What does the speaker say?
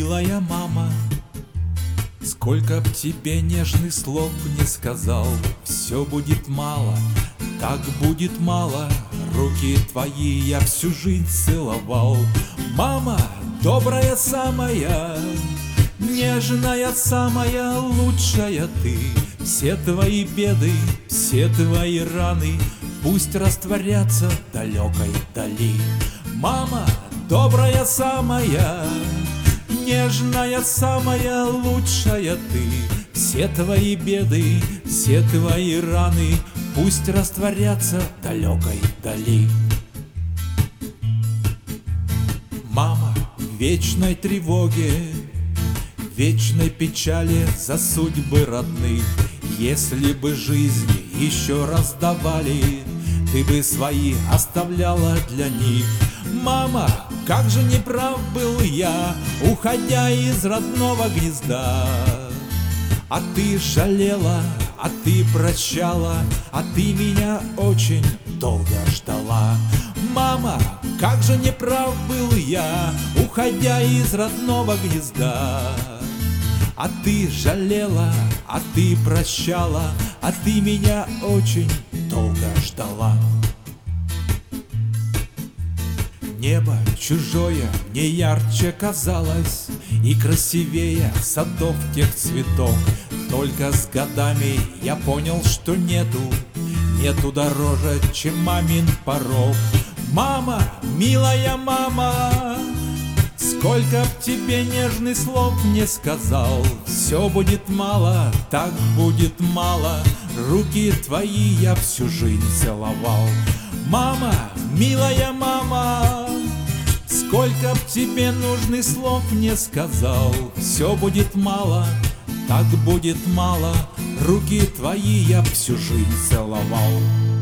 Милая мама, сколько б тебе нежных слов не сказал, все будет мало, так будет мало. Руки твои я всю жизнь целовал. Мама, добрая самая, нежная самая лучшая ты. Все твои беды, все твои раны пусть растворятся в далекой дали. Мама, добрая самая, нежная самая лучшая ты. Все твои беды, все твои раны пусть растворятся в далекой дали. Мама, в вечной тревоге, вечной печали за судьбы родных, если бы жизнь еще раз давали, ты бы свои оставляла для них. Мама, как же неправ был я, уходя из родного гнезда. А ты жалела, а ты прощала, а ты меня очень долго ждала. Мама, как же неправ был я, уходя из родного гнезда. А ты жалела, а ты прощала, а ты меня очень долго ждала. Небо чужое мне ярче казалось и красивее садов тех цветов. Только с годами я понял, что нету дороже, чем мамин порог. Мама, милая мама, сколько б тебе нежных слов не сказал, все будет мало, так будет мало. Руки твои я всю жизнь целовал. Мама, милая мама, сколько б тебе нужных слов не сказал, все будет мало, так будет мало. Руки твои я всю жизнь целовал.